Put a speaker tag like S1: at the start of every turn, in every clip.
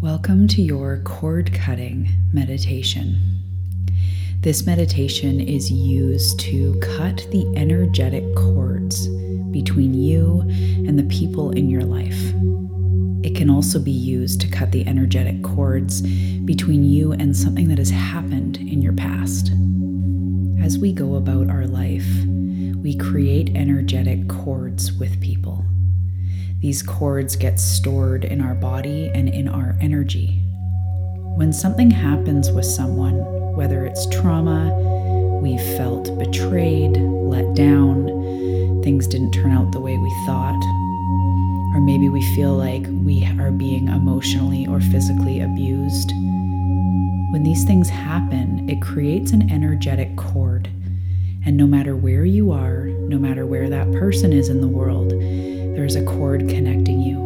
S1: Welcome to your cord cutting meditation. This meditation is used to cut the energetic cords between you and the people in your life. It can also be used to cut the energetic cords between you and something that has happened in your past. As we go about our life, we create energetic cords with people. These cords get stored in our body and in our energy. When something happens with someone, whether it's trauma, we felt betrayed, let down, things didn't turn out the way we thought, or maybe we feel like we are being emotionally or physically abused. When these things happen, it creates an energetic cord. And no matter where you are, no matter where that person is in the world, there's a cord connecting you.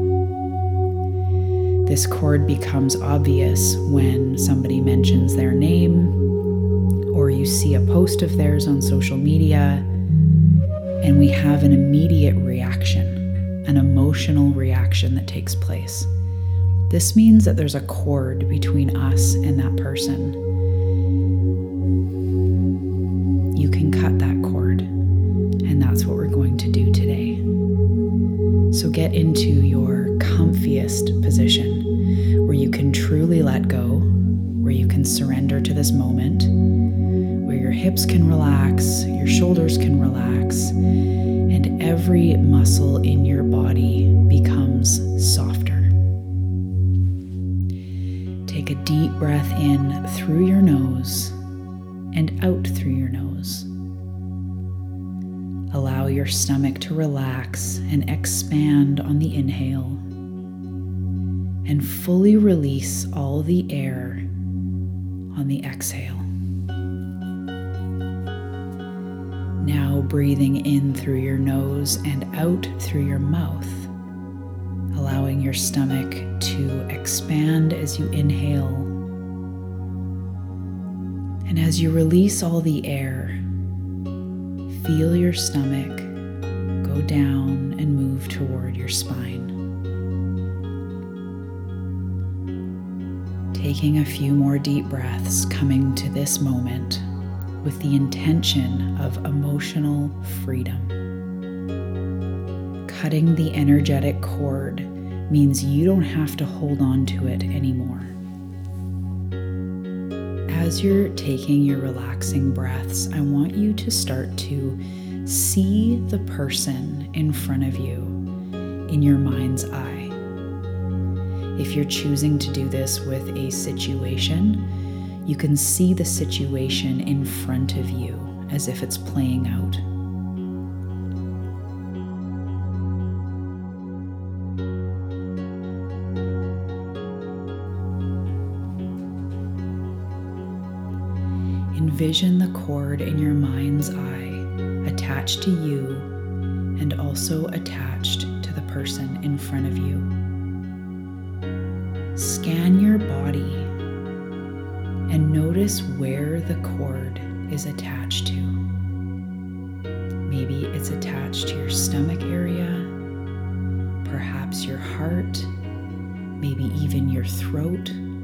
S1: This cord becomes obvious when somebody mentions their name, or you see a post of theirs on social media, and we have an immediate reaction, an emotional reaction that takes place. This means that there's a cord between us and that person. You can cut that cord, and that's what we're going to do today. So get into your comfiest position where you can truly let go, where you can surrender to this moment, where your hips can relax, your shoulders can relax, and every muscle in your body becomes softer. Take a deep breath in through your nose and out through your nose. Allow your stomach to relax and expand on the inhale, and fully release all the air on the exhale. Now breathing in through your nose and out through your mouth, allowing your stomach to expand as you inhale. And as you release all the air, feel your stomach go down and move toward your spine. Taking a few more deep breaths, coming to this moment with the intention of emotional freedom. Cutting the energetic cord means you don't have to hold on to it anymore. As you're taking your relaxing breaths, I want you to start to see the person in front of you in your mind's eye. If you're choosing to do this with a situation, you can see the situation in front of you as if it's playing out. Envision the cord in your mind's eye attached to you and also attached to the person in front of you. Scan your body and notice where the cord is attached to. Maybe it's attached to your stomach area, perhaps your heart, maybe even your throat.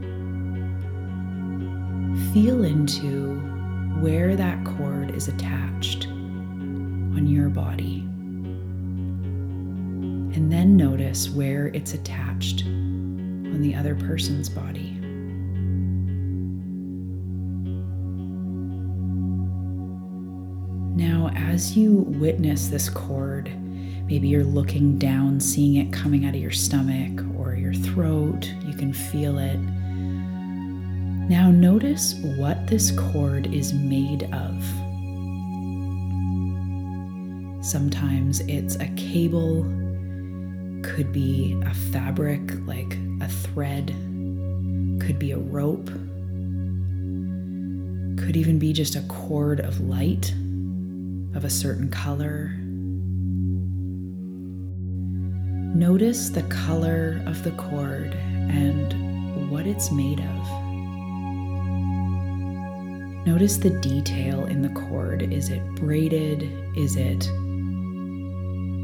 S1: Feel into where that cord is attached on your body. And then notice where it's attached on the other person's body. Now, as you witness this cord, maybe you're looking down, seeing it coming out of your stomach or your throat, you can feel it. Now notice what this cord is made of. Sometimes it's a cable, could be a fabric like a thread, could be a rope, could even be just a cord of light of a certain color. Notice the color of the cord and what it's made of. Notice the detail in the cord. Is it braided? Is it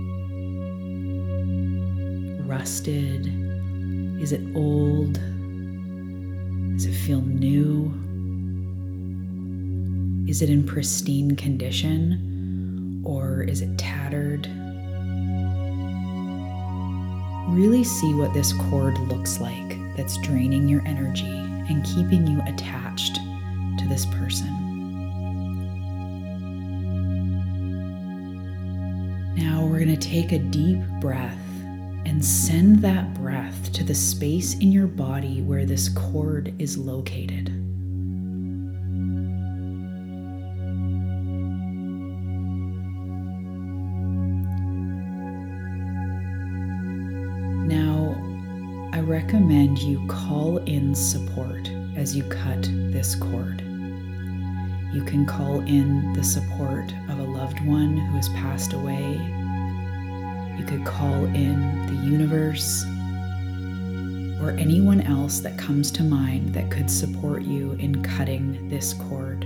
S1: rusted? Is it old? Does it feel new? Is it in pristine condition, or is it tattered? Really see what this cord looks like that's draining your energy and keeping you attached to this person. Now we're going to take a deep breath and send that breath to the space in your body where this cord is located. Now, I recommend you call in support as you cut this cord. You can call in the support of a loved one who has passed away. You could call in the universe or anyone else that comes to mind that could support you in cutting this cord.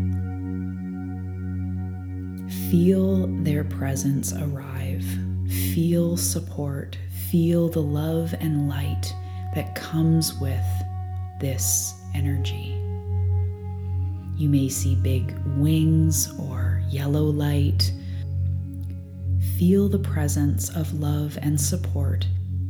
S1: Feel their presence arrive. Feel support. Feel the love and light that comes with this energy. You may see big wings or yellow light. Feel the presence of love and support.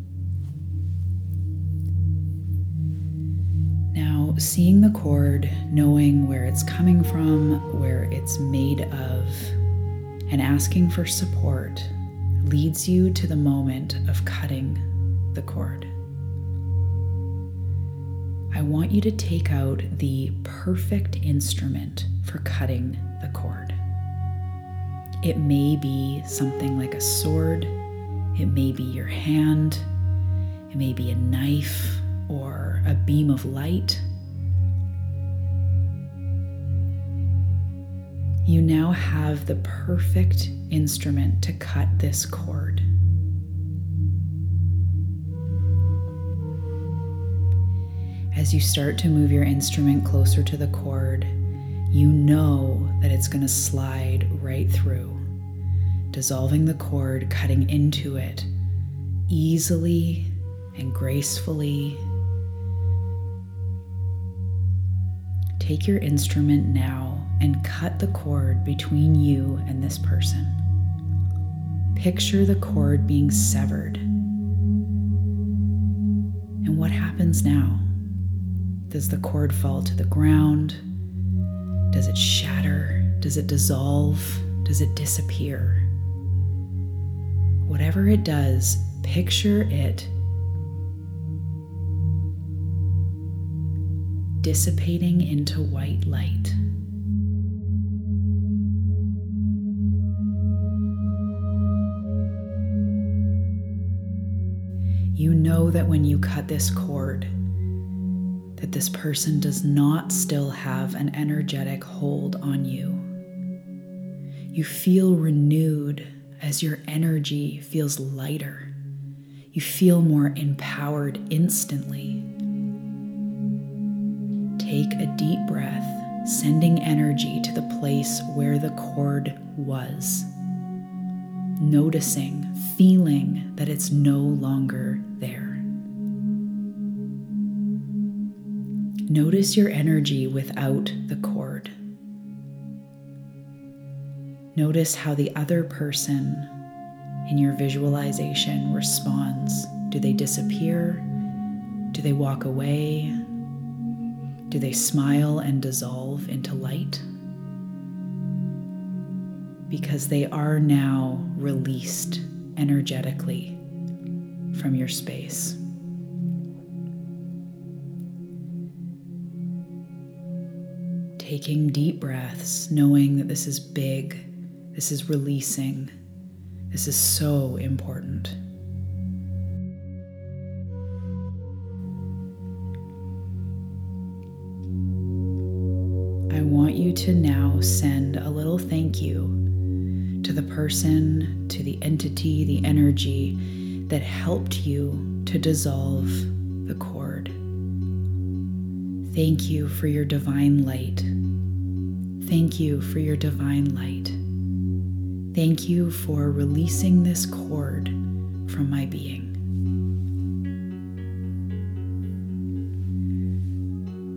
S1: Now, seeing the cord, knowing where it's coming from, where it's made of, and asking for support leads you to the moment of cutting the cord. I want you to take out the perfect instrument for cutting the cord. It may be something like a sword, it may be your hand, it may be a knife or a beam of light. You now have the perfect instrument to cut this cord. As you start to move your instrument closer to the cord, you know that it's going to slide right through, dissolving the cord, cutting into it easily and gracefully. Take your instrument now and cut the cord between you and this person. Picture the cord being severed. And what happens now? Does the cord fall to the ground? Does it shatter? Does it dissolve? Does it disappear? Whatever it does, picture it dissipating into white light. You know that when you cut this cord, that this person does not still have an energetic hold on you. You feel renewed as your energy feels lighter. You feel more empowered instantly. Take a deep breath, sending energy to the place where the cord was. Noticing, feeling that it's no longer there. Notice your energy without the cord. Notice how the other person in your visualization responds. Do they disappear? Do they walk away? Do they smile and dissolve into light? Because they are now released energetically from your space. Taking deep breaths, knowing that this is big, this is releasing, this is so important. I want you to now send a little thank you to the person, to the entity, the energy that helped you to dissolve the cord. Thank you for your divine light. Thank you for your divine light. Thank you for releasing this cord from my being.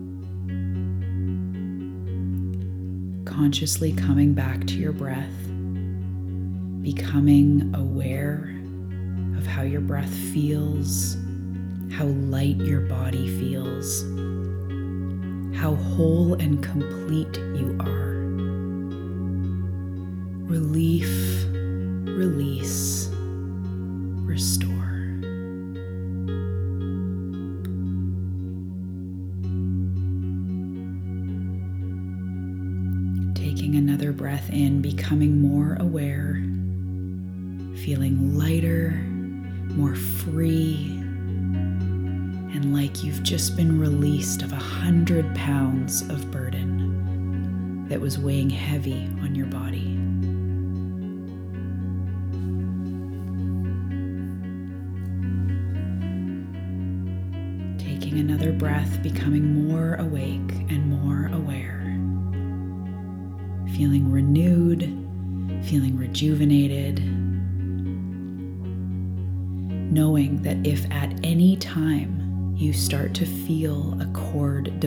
S1: consciously coming back to your breath, becoming aware of how your breath feels, how light your body feels, how whole and complete you are. Relief, release, restore. Taking another breath in, becoming more aware, feeling lighter, more free, and like you've just been released of 100 pounds of burden that was weighing heavy on your body. Taking another breath, becoming more awake and more aware. Feeling renewed, feeling rejuvenated, knowing that if at any time you start to feel a cord